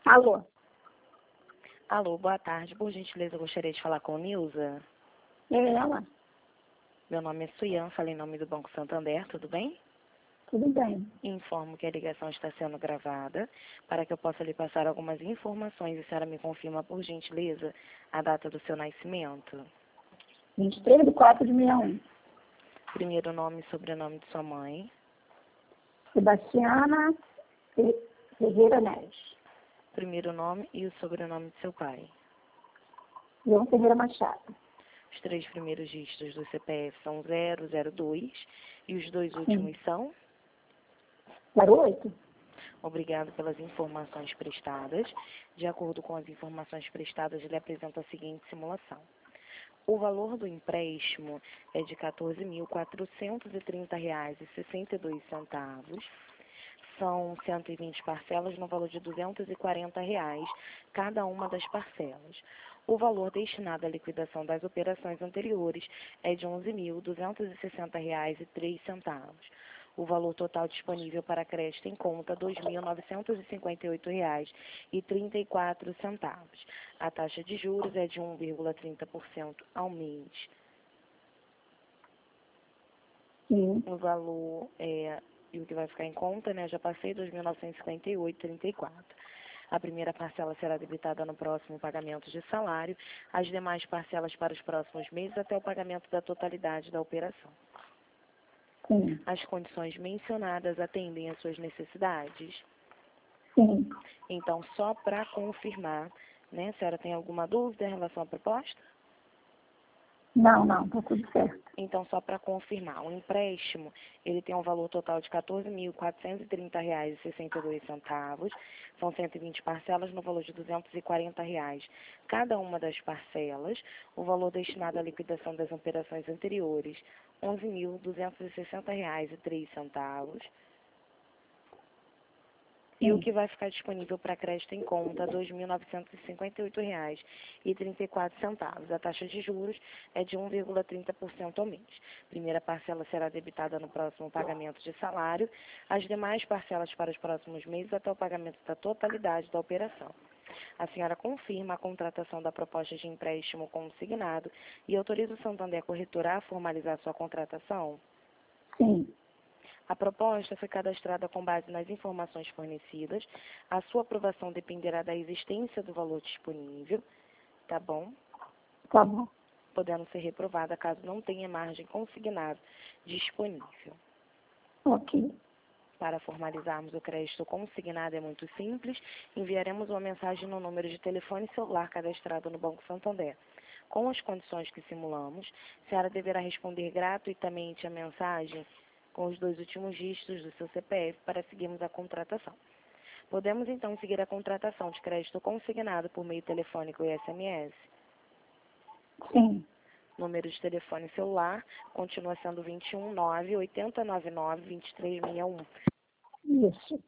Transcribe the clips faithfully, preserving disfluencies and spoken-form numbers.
Alô? Alô, boa tarde. Por gentileza, eu gostaria de falar com Nilza. É ela? Meu nome é Suyan, falei em nome do Banco Santander, tudo bem? Tudo bem. Informo que a ligação está sendo gravada para que eu possa lhe passar algumas informações e a senhora me confirma, por gentileza, a data do seu nascimento. vinte e três de quatro de sessenta e um. Primeiro nome e sobrenome de sua mãe. Sebastiana Fe- Ferreira Neves. Primeiro nome e o sobrenome de seu pai. João Ferreira Machado. Os três primeiros dígitos do C P F são zero zero dois e os dois Sim. últimos são... zero oito? Obrigado pelas informações prestadas. De acordo com as informações prestadas, ele apresenta a seguinte simulação. O valor do empréstimo é de quatorze mil quatrocentos e trinta reais e sessenta e dois centavos. São cento e vinte parcelas no valor de duzentos e quarenta reais cada uma das parcelas. O valor destinado à liquidação das operações anteriores é de onze mil duzentos e sessenta reais e três centavos. O valor total disponível para crédito em conta, dois mil novecentos e cinquenta e oito reais e trinta e quatro centavos. A taxa de juros é de um vírgula trinta por cento ao mês. Sim. O valor é, e o que vai ficar em conta, né? Já passei, dois mil novecentos e cinquenta e oito reais e trinta e quatro centavos. A primeira parcela será debitada no próximo pagamento de salário, as demais parcelas para os próximos meses até o pagamento da totalidade da operação. Sim. As condições mencionadas atendem às suas necessidades. Sim. Então, só para confirmar, né, a senhora tem alguma dúvida em relação à proposta? Não, não, está tudo certo. Então, só para confirmar, o empréstimo, ele tem um valor total de quatorze mil quatrocentos e trinta reais e sessenta e dois centavos, são cento e vinte parcelas no valor de duzentos e quarenta reais cada uma das parcelas, o valor destinado à liquidação das operações anteriores, onze mil duzentos e sessenta reais e três centavos. E o que vai ficar disponível para crédito em conta, dois mil novecentos e cinquenta e oito reais e trinta e quatro centavos. A taxa de juros é de um vírgula trinta por cento ao mês. Primeira parcela será debitada no próximo pagamento de salário, as demais parcelas para os próximos meses até o pagamento da totalidade da operação. A senhora confirma a contratação da proposta de empréstimo consignado e autoriza o Santander Corretora a formalizar sua contratação? Sim. A proposta foi cadastrada com base nas informações fornecidas. A sua aprovação dependerá da existência do valor disponível, tá bom? Tá bom. Podendo ser reprovada caso não tenha margem consignada disponível. Ok. Para formalizarmos o crédito consignado é muito simples. Enviaremos uma mensagem no número de telefone celular cadastrado no Banco Santander. Com as condições que simulamos, a senhora deverá responder gratuitamente a mensagem com os dois últimos dígitos do seu C P F para seguirmos a contratação. Podemos, então, seguir a contratação de crédito consignado por meio telefônico e S M S? Sim. Número de telefone celular continua sendo vinte e um, nove, oitenta e nove nove, vinte e três sessenta e um. Isso.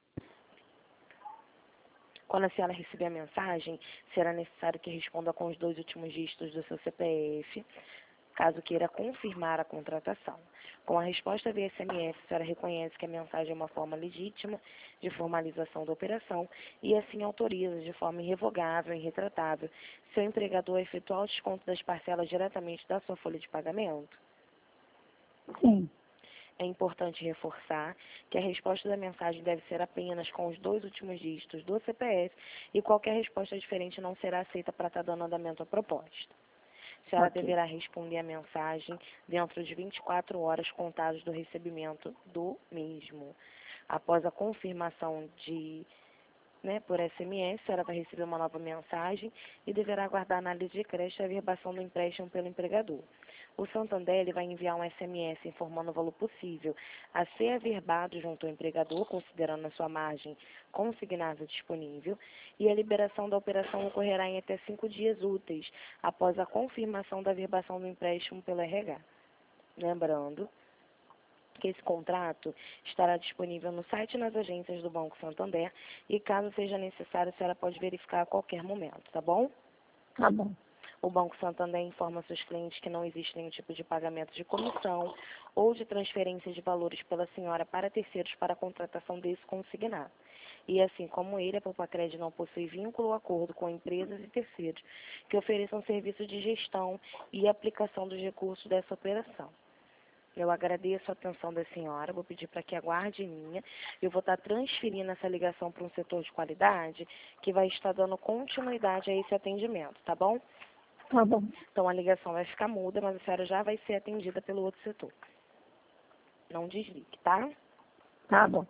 Quando a senhora receber a mensagem, será necessário que responda com os dois últimos dígitos do seu C P F, caso queira confirmar a contratação. Com a resposta via S M S, a senhora reconhece que a mensagem é uma forma legítima de formalização da operação e assim autoriza de forma irrevogável e irretratável seu empregador a efetuar o desconto das parcelas diretamente da sua folha de pagamento. Sim. É importante reforçar que a resposta da mensagem deve ser apenas com os dois últimos dígitos do C P F e qualquer resposta diferente não será aceita para estar dando andamento à proposta. A senhora Ok. deverá responder a mensagem dentro de vinte e quatro horas contadas do recebimento do mesmo. Após a confirmação de, né, por S M S, a senhora vai receber uma nova mensagem e deverá aguardar a análise de crédito e a averbação do empréstimo pelo empregador. O Santander ele vai enviar um S M S informando o valor possível a ser averbado junto ao empregador, considerando a sua margem consignada disponível, e a liberação da operação ocorrerá em até cinco dias úteis, após a confirmação da averbação do empréstimo pelo R H. Lembrando que esse contrato estará disponível no site e nas agências do Banco Santander, e caso seja necessário, a senhora pode verificar a qualquer momento, tá bom? Tá bom. O Banco Santander informa seus clientes que não existe nenhum tipo de pagamento de comissão ou de transferência de valores pela senhora para terceiros para a contratação desse consignado. E assim como ele, a Poupacred não possui vínculo ou acordo com empresas e terceiros que ofereçam serviço de gestão e aplicação dos recursos dessa operação. Eu agradeço a atenção da senhora, vou pedir para que aguarde em linha. Eu vou estar transferindo essa ligação para um setor de qualidade que vai estar dando continuidade a esse atendimento, tá bom? Tá bom. Então a ligação vai ficar muda, mas a senhora já vai ser atendida pelo outro setor. Não desligue, tá? Tá bom.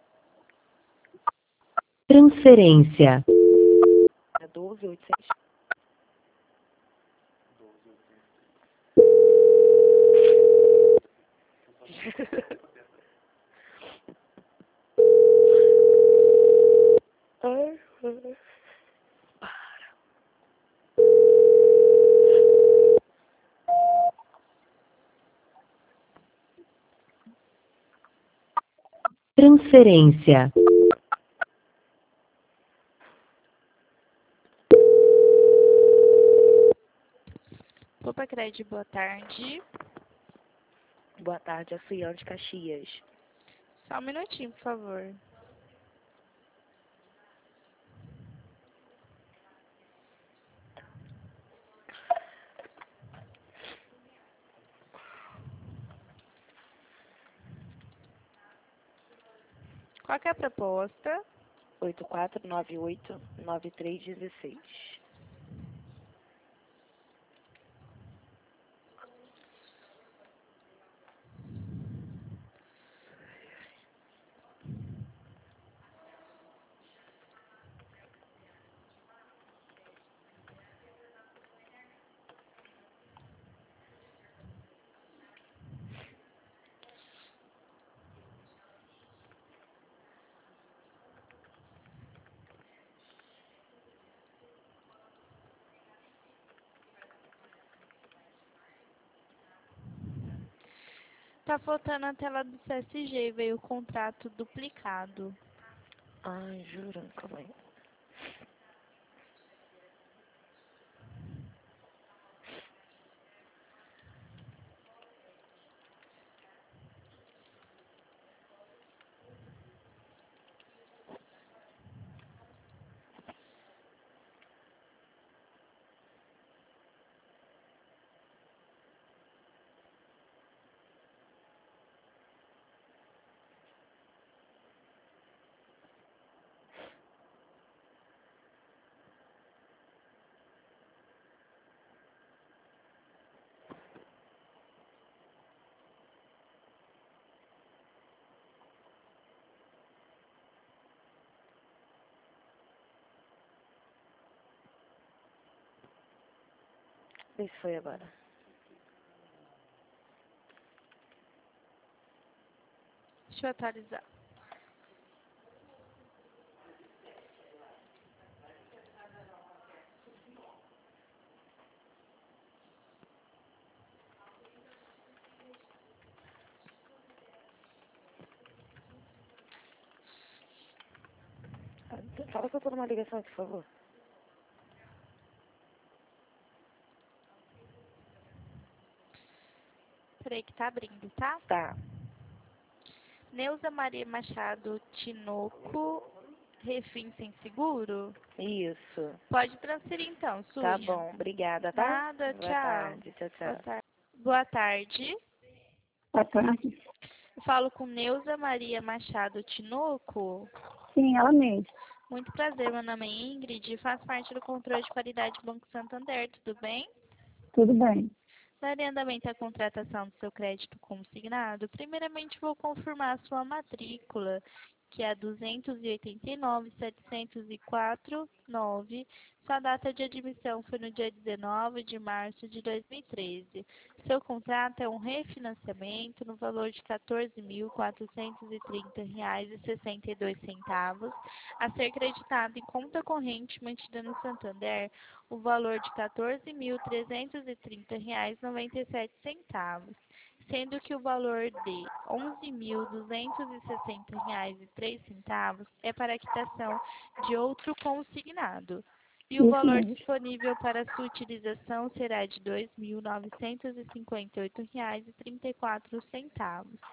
Transferência. doze mil oitocentos. Ai, ai. Transferência. Poupacred, boa tarde. Boa tarde, a Suiane Caxias. Só um minutinho, por favor. Qual que é a proposta? oito quatro nove oito nove três um seis. Tá faltando a tela do C S G, veio o contrato duplicado. Ai, juro, calma aí. Vê se foi agora. Deixa eu atualizar. Ah, fala que eu tô numa ligação aqui, por favor. Peraí que tá abrindo, tá? Tá. Neuza Maria Machado Tinoco, refim sem seguro? Isso. Pode transferir então, Suia. Tá bom, obrigada, tá? Nada, Boa tchau. tarde, tchau, tchau. Boa tarde. Boa tarde. Boa tarde. Eu falo com Neuza Maria Machado Tinoco. Sim, ela mesmo. Muito prazer, meu nome é Ingrid e faço parte do controle de qualidade do Banco Santander, tudo bem? Tudo bem. Daria andamento à contratação do seu crédito consignado. Primeiramente, vou confirmar a sua matrícula, que é duzentos e oitenta e nove, setecentos e quatro, nove. Sua data de admissão foi no dia dezenove de março de dois mil e treze. Seu contrato é um refinanciamento no valor de quatorze mil quatrocentos e trinta reais e sessenta e dois centavos, a ser creditado em conta corrente mantida no Santander, o valor de quatorze mil trezentos e trinta reais e noventa e sete centavos, sendo que o valor de onze mil duzentos e sessenta reais e três centavos é para a quitação de outro consignado. E o Isso valor mesmo. disponível para sua utilização será de dois mil novecentos e cinquenta e oito reais e trinta e quatro centavos.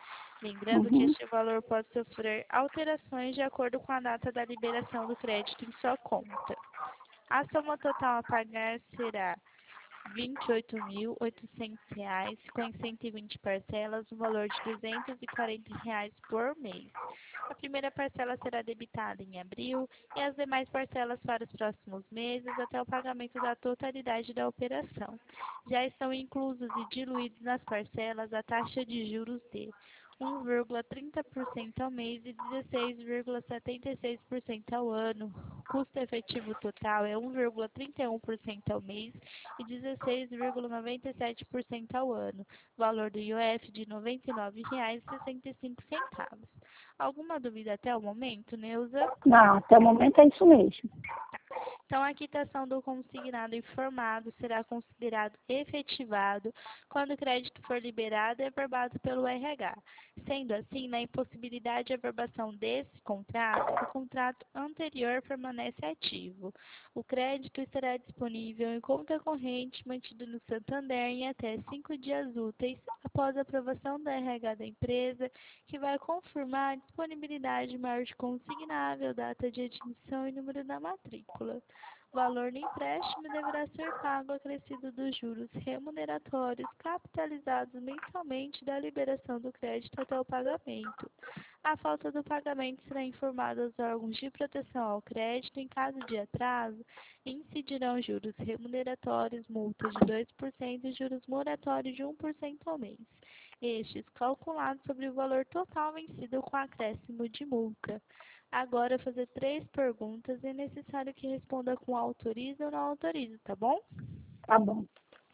Lembrando que Uhum. este valor pode sofrer alterações de acordo com a data da liberação do crédito em sua conta. A soma total a pagar será vinte e oito mil e oitocentos reais, com cento e vinte parcelas, no valor de duzentos e quarenta reais por mês. A primeira parcela será debitada em abril e as demais parcelas para os próximos meses até o pagamento da totalidade da operação. Já estão inclusos e diluídos nas parcelas a taxa de juros de um vírgula trinta por cento ao mês e dezesseis vírgula setenta e seis por cento ao ano. O custo efetivo total é um vírgula trinta e um por cento ao mês e dezesseis vírgula noventa e sete por cento ao ano. Valor do I O F de noventa e nove reais e sessenta e cinco centavos. Alguma dúvida até o momento, Neuza? Não, até o momento é isso mesmo. Então, a quitação do consignado informado será considerado efetivado quando o crédito for liberado e averbado pelo R H. Sendo assim, na impossibilidade de averbação desse contrato, o contrato anterior permanece ativo. O crédito estará disponível em conta corrente mantida no Santander em até cinco dias úteis após a aprovação do R H da empresa, que vai confirmar a disponibilidade maior de consignável, data de admissão e número da matrícula. O valor do empréstimo deverá ser pago acrescido dos juros remuneratórios capitalizados mensalmente da liberação do crédito até o pagamento. A falta do pagamento será informada aos órgãos de proteção ao crédito. Em caso de atraso, incidirão juros remuneratórios, multa de dois por cento e juros moratórios de um por cento ao mês. Estes calculados sobre o valor total vencido com acréscimo de multa. Agora, fazer três perguntas é necessário que responda com autoriza ou não autoriza, tá bom? Tá bom.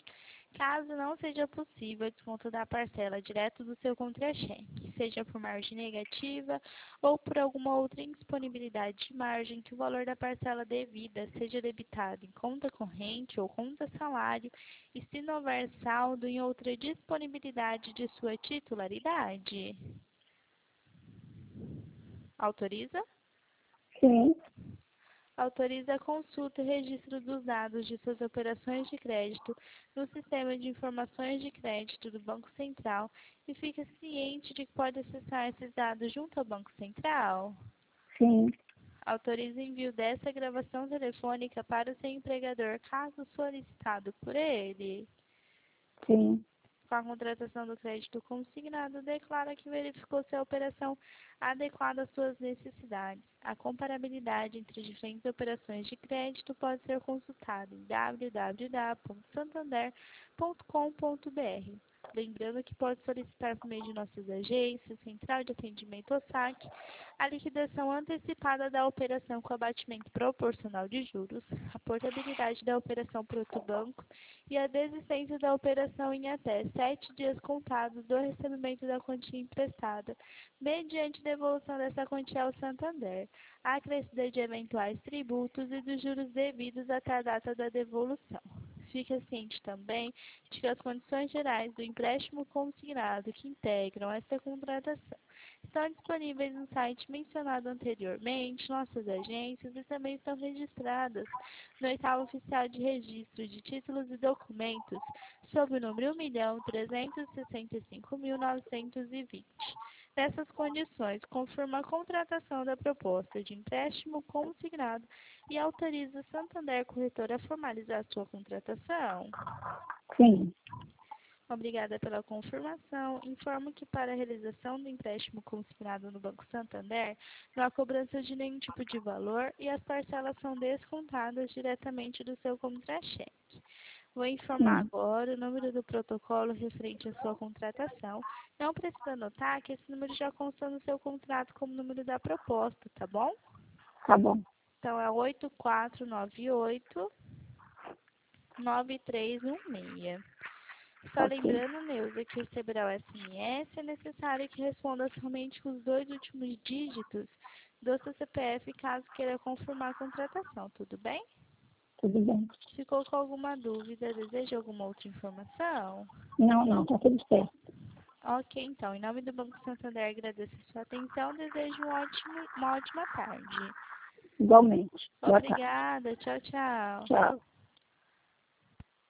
Caso não seja possível o desconto da parcela direto do seu contra-cheque, seja por margem negativa ou por alguma outra indisponibilidade de margem, que o valor da parcela devida seja debitado em conta corrente ou conta salário e se não houver saldo em outra disponibilidade de sua titularidade. Autoriza? Sim, Autoriza a consulta e registro dos dados de suas operações de crédito no Sistema de Informações de Crédito do Banco Central e fica ciente de que pode acessar esses dados junto ao Banco Central. sim, Autoriza o envio dessa gravação telefônica para o seu empregador, caso solicitado por ele. sim, Com a contratação do crédito consignado, declara que verificou se a operação adequada às suas necessidades. A comparabilidade entre diferentes operações de crédito pode ser consultada em w w w ponto santander ponto com ponto b r. Lembrando que pode solicitar por meio de nossas agências, Central de Atendimento ou saque, a liquidação antecipada da operação com abatimento proporcional de juros, a portabilidade da operação para outro banco e a desistência da operação em até sete dias contados do recebimento da quantia emprestada, mediante devolução dessa quantia ao Santander, a acrescida de eventuais tributos e dos juros devidos até a data da devolução. Fica ciente também de que as condições gerais do empréstimo consignado que integram esta contratação estão disponíveis no site mencionado anteriormente, nossas agências, e também estão registradas no oitavo oficial de registro de títulos e documentos, sob o número um milhão trezentos e sessenta e cinco mil novecentos e vinte. Nessas condições, confirma a contratação da proposta de empréstimo consignado e autoriza a Santander Corretora a formalizar sua contratação. sim. Obrigada pela confirmação. Informo que para a realização do empréstimo consignado no Banco Santander, não há cobrança de nenhum tipo de valor e as parcelas são descontadas diretamente do seu contra-cheque. Vou informar Sim. agora o número do protocolo referente à sua contratação. Não precisa anotar que esse número já consta no seu contrato como número da proposta, tá bom? Tá bom. Então, é oito quatro nove oito, nove três um seis. Só Ok. lembrando, Neuza, que receberá o S M S, é necessário que responda somente com os dois últimos dígitos do seu C P F, caso queira confirmar a contratação, tudo bem? Tudo bem. Ficou com alguma dúvida? Deseja alguma outra informação? Não, não, tá tudo certo. Ok, então, em nome do Banco Santander, agradeço a sua atenção, desejo um ótimo, uma ótima tarde. Igualmente. Boa tarde. Obrigada, tchau, tchau. Tchau.